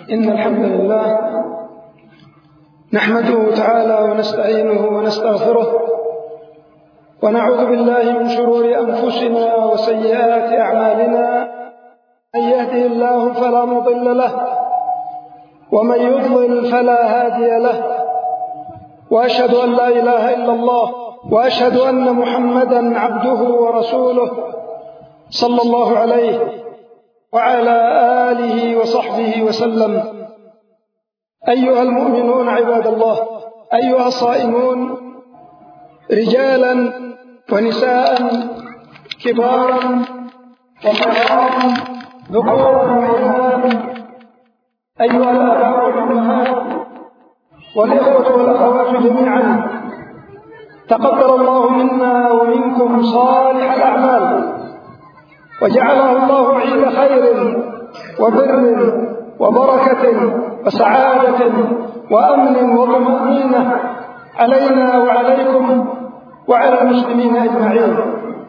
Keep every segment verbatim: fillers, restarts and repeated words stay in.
إن الحمد لله نحمده تعالى ونستعينه ونستغفره ونعوذ بالله من شرور أنفسنا وسيئات أعمالنا. من يهده الله فلا مضل له ومن يضلل فلا هادي له، وأشهد أن لا إله إلا الله وأشهد أن محمدا عبده ورسوله صلى الله عليه وعلى آله وصحبه وسلم. أيها المؤمنون عباد الله، أيها الصائمون رجالا ونساء، كبارا وصغارا، ذكورا وإناثا، أيها الآباء والأمهات والإخوة والأخوات جميعا، تقبل الله منا ومنكم صالح الأعمال، وجعله الله عيد خير وبر وبركة وسعادة وأمن وطمأنينة علينا وعليكم وعلى المسلمين أجمعين.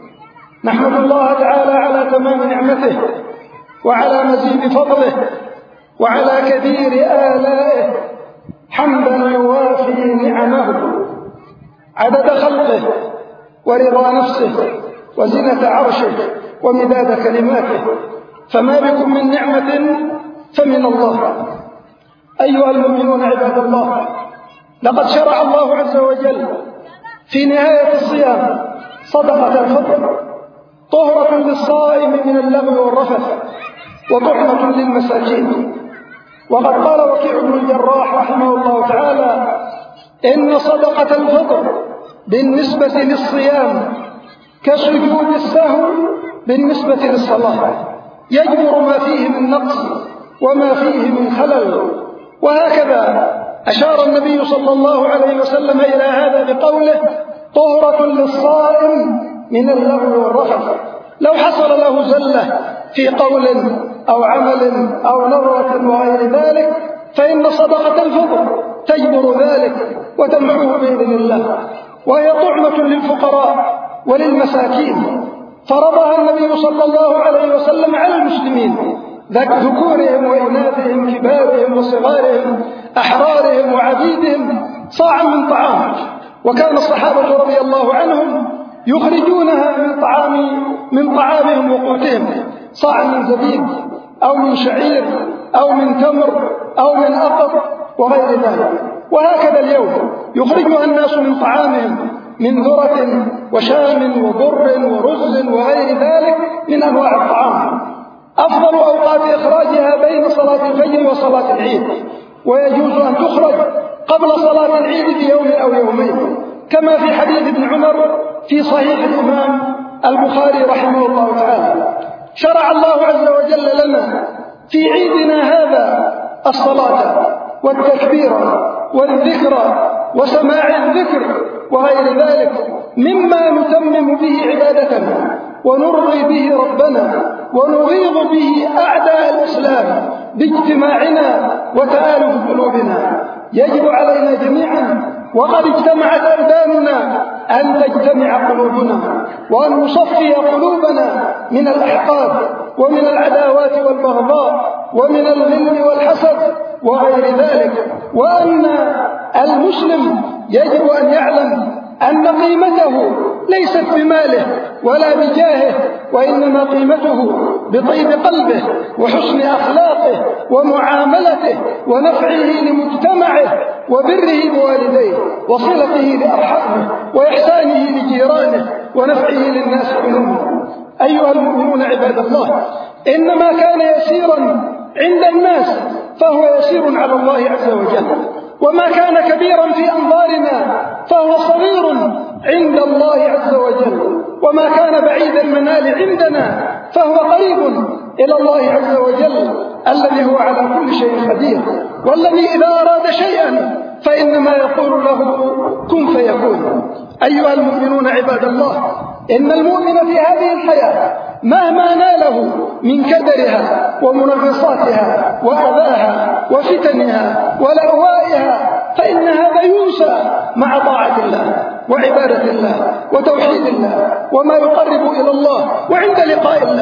نحمد الله تعالى على تمام نعمته وعلى مزيد فضله وعلى كثير آلائه، حمدا يوافي نعمه عدد خلقه ورضا نفسه وزنة عرشه ومداد كلماته، فما بكم من نعمة فمن الله. أيها المؤمنون عباد الله، لقد شرع الله عز وجل في نهاية الصيام صدقة الفطر، طهرة للصائم من اللغو والرفث وطعمة للمساكين. وقد قال وكيع بن الجراح رحمه الله تعالى: إن صدقة الفطر بالنسبة للصيام كسجود السهو بالنسبة للصلاة، يجبر ما فيه من نقص وما فيه من خلل. وهكذا أشار النبي صلى الله عليه وسلم إلى هذا بقوله: طهرة للصائم من اللغو والرفث. لو حصل له زلة في قول أو عمل أو نظرة وغير ذلك، فإن صدقة الفطر تجبر ذلك وتمحوه بإذن الله، وهي طعمة للفقراء وللمساكين، فرضها النبي صلى الله عليه وسلم على المسلمين، ذكورهم وإناثهم، كبارهم وصغارهم، أحرارهم وعبيدهم، صاعا من طعام. وكان الصحابة رضي الله عنهم يخرجونها من طعام من طعامهم وقوتهم، صاعا من زبيب أو من شعير أو من تمر أو من أقط وغير ذلك. وهكذا اليوم يخرجها الناس من طعامهم من ذرة وشام وبر ورز وغير ذلك من أنواع الطعام. أفضل أوقات إخراجها بين صلاة الفجر وصلاة العيد، ويجوز أن تخرج قبل صلاة العيد بيوم أو يومين، كما في حديث ابن عمر في صحيح الإمام البخاري رحمه الله تعالى. شرع الله عز وجل لنا في عيدنا هذا الصلاة والتكبير والذكر وسماع الذكر وغير ذلك مما نتمم به عبادتنا ونرضي به ربنا ونغيظ به أعداء الإسلام باجتماعنا وتآلف قلوبنا. يجب علينا جميعا، وقد اجتمعت أبداننا، أن تجتمع قلوبنا وأن نصفي قلوبنا من الأحقاد ومن العداوات والبغضاء ومن الغل والحسد وغير ذلك. وأن المسلم يجب أن يعلم أن قيمته ليست بماله ولا بجاهه، وإنما قيمته بطيب قلبه وحسن أخلاقه ومعاملته ونفعه لمجتمعه وبره بوالديه وصلته لأرحامه وإحسانه لجيرانه ونفعه للناس عموما. أيها المؤمنون عباد الله، إنما كان يسيرا عند الناس فهو يسير على الله عز وجل، وما كان كبيرا في أنظارنا فهو صغير عند الله عز وجل، وما كان بعيد المنال عندنا فهو قريب إلى الله عز وجل، الذي هو على كل شيء قدير، والذي إذا أراد شيئا فإنما يقول له كن فيكون. أيها المؤمنون عباد الله، إن المؤمن في هذه الحياة مهما ناله من كدرها ومنغصاتها وأذاها وفتنها ولأوائها فإن هذا ينسى مع طاعة الله وعبادة الله وتوحيد الله وما يقرب إلى الله وعند لقاء الله.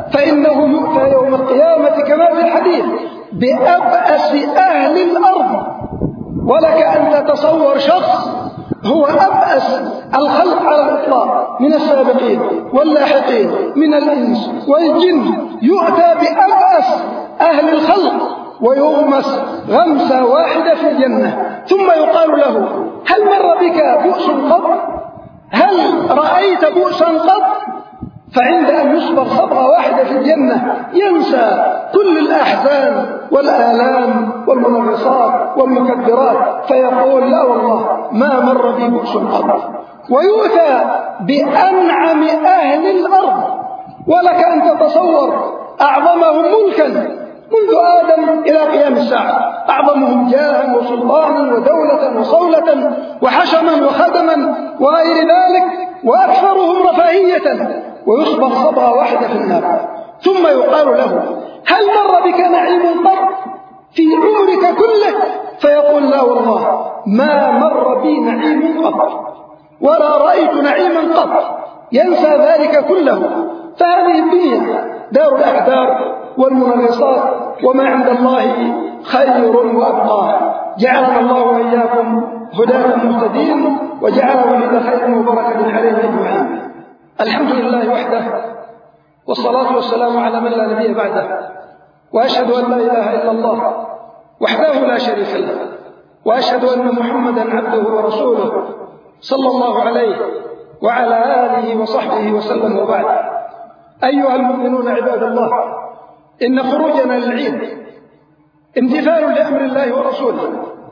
فإنه يؤتى يوم القيامة كما في الحديث بأبأس أهل الأرض. ولك أن تتصور شخص هو أبأس الخلق على الإطلاق من السابقين واللاحقين من الإنس والجن، يؤتى بأبأس أهل الخلق ويغمس غمسة واحدة في الجنة، ثم يقال له: هل مر بك بؤس قط؟ هل رأيت بؤسا قط؟ فعند أن يصبر صبغة واحدة في الجنة ينسى كل الأحزان والآلام والمنغصات والمكدرات، فيقول: لا والله ما مر بي بؤس قط. ويؤتى بأنعم أهل الأرض، ولك أن تتصور أعظمهم ملكا منذ آدم إلى قيام الساعة، أعظمهم جاها وسلطانا ودولة وصولة وحشما وخدما وغير ذلك، وأكثرهم رفاهية، ويصبغ صبغة واحدة في النار. ثم يقال له: هل مر بك نعيم قط في عمرك كله؟ فيقول: لا والله ما مر بي نعيم قط ولا رأيت نعيما قط. ينسى ذلك كله. فهذه الدنيا دار الأعذار والمنغصات، وما عند الله خير وأبقى. جعلنا الله وإياكم هداة مهتدين، وجعل ولد خير وبركة علينا أجمعين. الحمد لله وحده، والصلاة والسلام على من لا نبي بعده، وأشهد أن لا إله إلا الله وحده لا شريك له، وأشهد أن محمدا عبده ورسوله صلى الله عليه وعلى آله وصحبه وسلم. وبعد، أيها المؤمنون عباد الله، إن خروجنا للعيد امتثال لأمر الله ورسوله،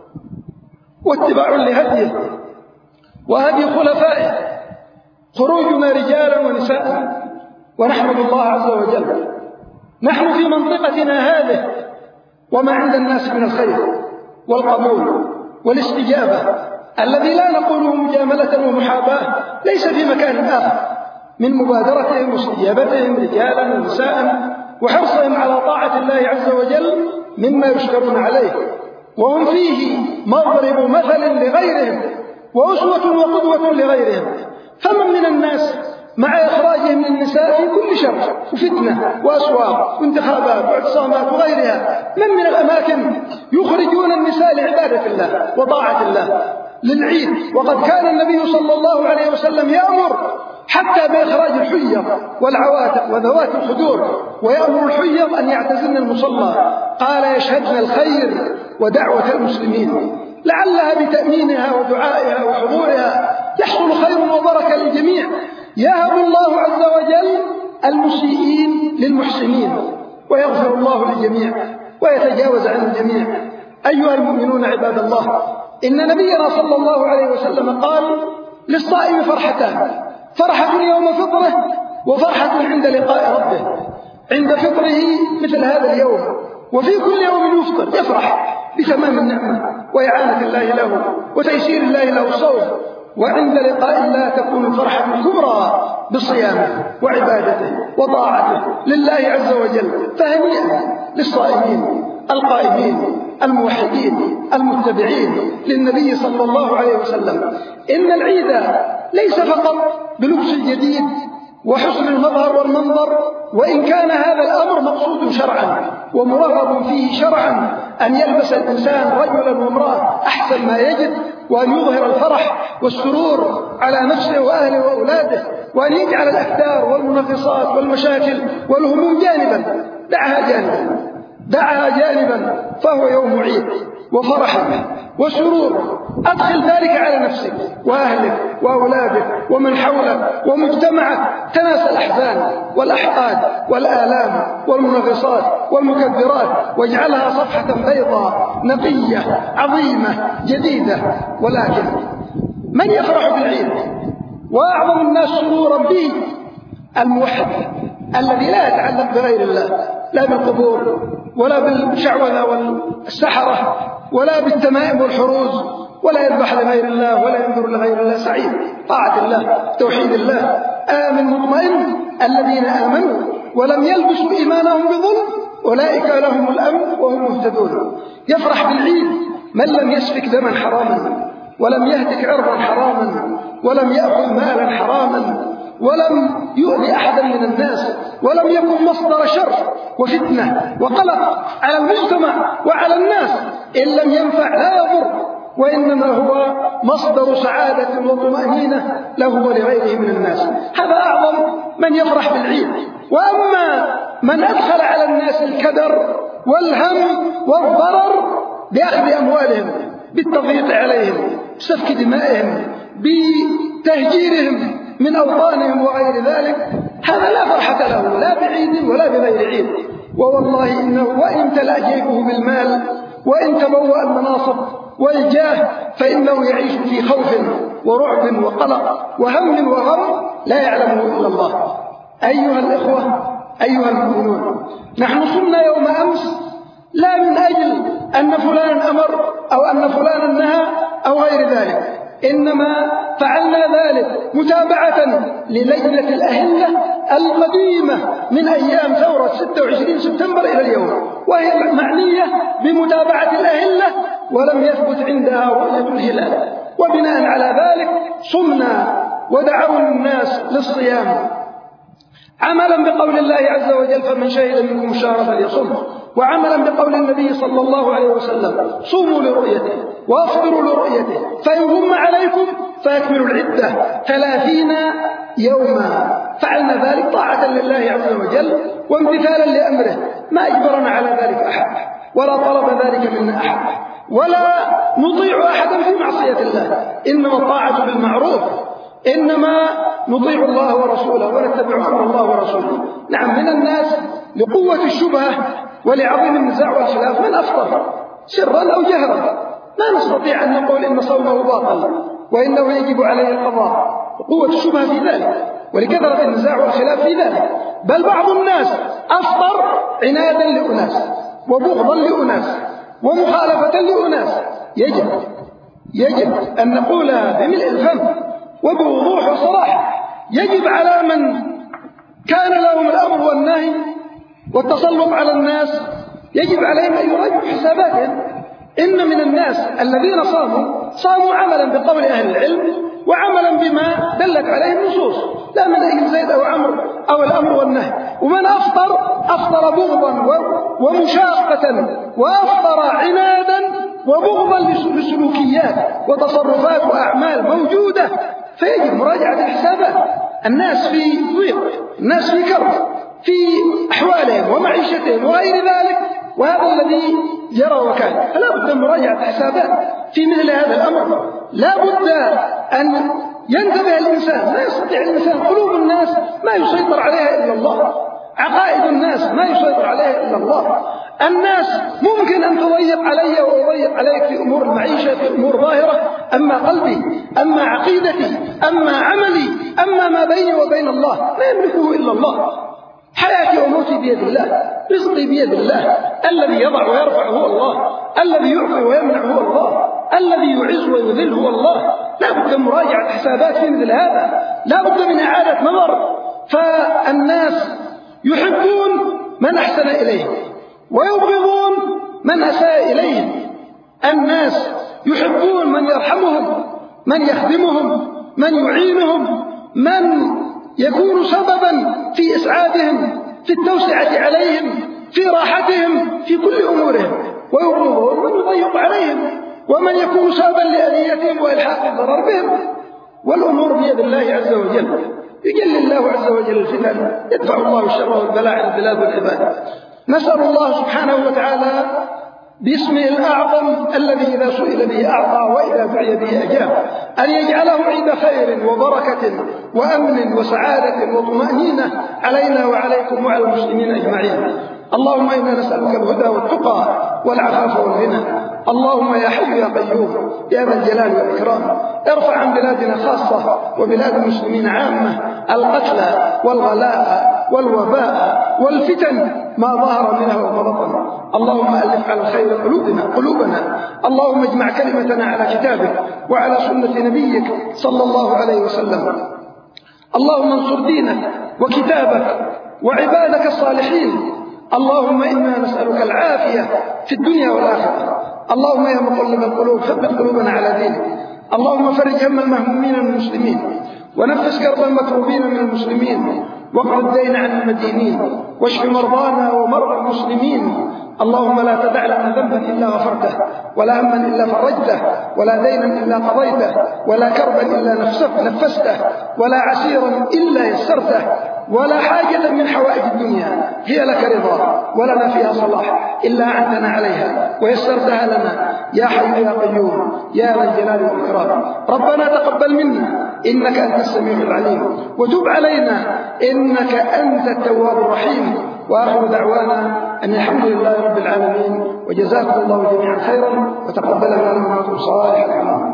واتباع لهديه وهدي خلفائه. خروجنا رجالا ونساء، ونحمد الله عز وجل. نحن في منطقتنا هذه وما عند الناس من الخير والقبول والاستجابة الذي لا نقوله مجاملة ومحاباة ليس في مكان آخر، من مبادرتهم واستجابتهم رجالا ونساء وحرصهم على طاعة الله عز وجل مما يشكرون عليه، وهم فيه مضرب مثل لغيرهم وأسوة وقدوة لغيرهم. فمن من الناس مع إخراجهم للنساء في كل شر وفتنة وأسواق وانتخابات واعتصامات وغيرها، من من الأماكن يخرجون النساء لعبادة الله وطاعة الله للعيد. وقد كان النبي صلى الله عليه وسلم يأمر حتى بإخراج الحيض والعواتق وذوات الخدور، ويأمر الحيض أن يعتزلن المصلى، قال: يشهدن الخير ودعوة المسلمين، لعلها بتأمينها ودعائها وحضورها يحصل خير وبركة للجميع. يهب الله عز وجل المسيئين للمحسنين، ويغفر الله للجميع ويتجاوز عن الجميع. أيها المؤمنون عباد الله، إن نبينا صلى الله عليه وسلم قال: للصائم فرحتان، فرحة يوم فطره وفرحة عند لقاء ربه. عند فطره مثل هذا اليوم، وفي كل يوم يفطر يفرح بتمام النعمة وإعانة الله له وتيسير الله له الصوم. وعند لقاء الله تكون الفرحة الكبرى بصيامه وعبادته وطاعته لله عز وجل. فهنيئا للصائمين القائمين الموحدين المتبعين للنبي صلى الله عليه وسلم. إن العيد ليس فقط بلبس الجديد وحسن المظهر والمنظر، وإن كان هذا الأمر مقصود شرعا ومرغب فيه شرعا، أن يلبس الإنسان رجلا وامرأة أحسن ما يجد، وأن يظهر الفرح والسرور على نفسه وأهله وأولاده، وأن يجعل الأكدار والمنغصات والمشاكل والهموم جانبا. دعها جانبا دعها جانبا فهو يوم عيد وفرح وسرور. أدخل ذلك على نفسك وأهلك وأولادك ومن حولك ومجتمعك، تناسى الأحزان والأحقاد والآلام والمنغصات والمكدرات، واجعلها صفحة بيضاء نقية عظيمة جديدة. ولكن من يفرح بالعيد وأعظم الناس سرورا به الموحد الذي لا يتعلق بغير الله، لا بالقبور ولا بالشعوذة والسحرة ولا بالتمائم والحروز، ولا يذبح لغير الله ولا ينذر لغير الله. سعيد طاعة الله توحيد الله آمن مطمئن. الذين آمنوا ولم يلبسوا إيمانهم بظلم أولئك لهم الأمن وهم مهتدون. يفرح بالعيد من لم يسفك دما حراما، ولم يهتك عرضا حراما، ولم يأكل مالا حراما، ولم يؤذي أحدا من الناس، ولم يكن مصدر شر وفتنة وقلق على المجتمع وعلى الناس. إن لم ينفع لا يضر، وإنما هو مصدر سعادة وطمأنينة له ولغيره من الناس. هذا أعظم من يفرح بالعيد. وأما من أدخل على الناس الكدر والهم والضرر بأخذ أموالهم، بالتضييق عليهم، بسفك دمائهم، بتهجيرهم من أوطانهم وغير ذلك، هذا لا فرحة له لا بعيد ولا بغير عيد. ووالله إنه وإن امتلأ جيبه بالمال وإن تبوأ المناصب والجاه فإنه يعيش في خوف ورعب وقلق وهم وغم لا يعلمه إلا الله. أيها الإخوة، أيها المؤمنون، نحن صمنا يوم أمس لا من أجل أن فلانا أمر أو أن فلانا نهى أو غير ذلك، إنما فعلنا ذلك متابعة للجنة الأهلة القديمة من أيام ثورة ستة وعشرين سبتمبر إلى اليوم، وهي معنية بمتابعة الأهلة ولم يثبت عندها رؤية الهلال. وبناء على ذلك صمنا ودعونا الناس للصيام عملا بقول الله عز وجل: فمن شهد منكم الشهر فليصم، وعملا بقول النبي صلى الله عليه وسلم: صوموا لرؤيته وافطروا لرؤيته، فإن غم عليكم فأكملوا العدة ثلاثين يوما. فعلنا ذلك طاعة لله عز وجل وامتثالا لأمره، ما أجبرنا على ذلك أحد ولا طلب ذلك منا أحد، ولا نطيع أحدا في معصية الله، إنما الطاعة بالمعروف، إنما نطيع الله ورسوله ونتبع أمر الله ورسوله. نعم، من الناس لقوة الشبهة ولعظيم النزاع والخلاف من أفطر سرا أو جهرا، ما نستطيع أن نقول إن صومه باطل وإنه يجب عليه القضاء، لقوة الشبهة في ذلك ولكثرة النزاع والخلاف في ذلك. بل بعض الناس أفطر عنادا لأناس وبغضا لأناس ومخالفة لأناس. يجب يجب أن نقولها بملء الفم وبوضوح وصراحة. يجب على من كان لهم الأمر والنهي والتسلط على الناس، يجب عليهم أن يراجعوا حساباتهم. إن من الناس الذين صاموا صاموا عملا بقول أهل العلم وعملا بما دلت عليه النصوص، لا من أجل زيد أو عمرو أو الأمر والنهي. ومن أفطر أفطر بغضا ومشاقة، وأفطر عنادا وبغضا لسلوكيات وتصرفات وأعمال موجودة. فيجب مراجعة الحسابات. الناس في ضيق، الناس في كرب في أحوالهم ومعيشتهم وغير ذلك، وهذا الذي جرى وكان. فلا بد من مراجعة الحسابات في مثل هذا الأمر. لا بد أن ينتبه الإنسان. لا يستطيع الإنسان، قلوب الناس ما يسيطر عليها إلا الله، عقائد الناس ما يسيطر عليها إلا الله. الناس ممكن أن تضيق علي وأضيق عليك في أمور المعيشة، في أمور ظاهرة، أما قلبي، أما عقيدتي، أما عملي، أما ما بيني وبين الله ما يملكه إلا الله. حياتي وموتي بيد الله، رزقي بيد الله، الذي يضع ويرفع هو الله، الذي يعطي ويمنع هو الله، الذي يعز ويذل هو الله. لا بد من مراجعة حسابات في مثل هذا، لا بد من إعادة نظر. فالناس يحبون من أحسن إليهم ويبغضون من أساء إليهم. الناس يحبون من يرحمهم، من يخدمهم، من يعينهم، من يكون سببا في إسعادهم، في التوسعة عليهم، في راحتهم في كل أمورهم، ويبغضون من يضيق عليهم ومن يكون سببا لأذيتهم وإلحاق الضرر بهم. والأمور بيد الله عز وجل، يجل الله عز وجل الفتن، يدفع الله الشر والبلاء عن البلاد والعباد. نسأل الله سبحانه وتعالى باسمه الأعظم الذي إذا سئل به أعطى وإذا دعي به أجاب، أن يجعله عيد خير وبركة وأمن وسعادة وطمأنينة علينا وعليكم وعلى المسلمين أجمعين. اللهم إنا نسألك الهدى والتقى والعفاف والغنى. اللهم يا حي يا قيوم يا ذا الجلال والإكرام، ارفع عن بلادنا خاصة وبلاد المسلمين عامة القتل والغلاء والوباء والفتن ما ظهر منها وما بطن. اللهم ألف على الخير قلوبنا قلوبنا اللهم اجمع كلمتنا على كتابك وعلى سنة نبيك صلى الله عليه وسلم. اللهم انصر دينك وكتابك وعبادك الصالحين. اللهم إنا نسألك العافية في الدنيا والآخرة. اللهم يا مقلب القلوب ثبت قلوبنا على دينك. اللهم فرج هم المهمومين من المسلمين ونفس كرب المكروبين من المسلمين، واقض الدين عن المدينين، واشف مرضانا ومرضى المسلمين. اللهم لا تدع لنا ذنبا إلا غفرته، ولا هما إلا فرجته، ولا دينا إلا قضيته، ولا كربا إلا نفسته، ولا عسيرا إلا يسرته، ولا حاجة من حوائج الدنيا هي لك رضا ولنا فيها صلاح إلا أعنتنا عليها ويسرتها لنا يا حي يا قيوم يا ذا الجلال والإكرام. ربنا تقبل منا إنك أنت السميع العليم، وتب علينا إنك أنت التواب الرحيم. وآخر دعوانا أن الحمد لله رب العالمين، وجزاكم الله جميعا خيرا، وتقبل منا منكم صالح الأعمال.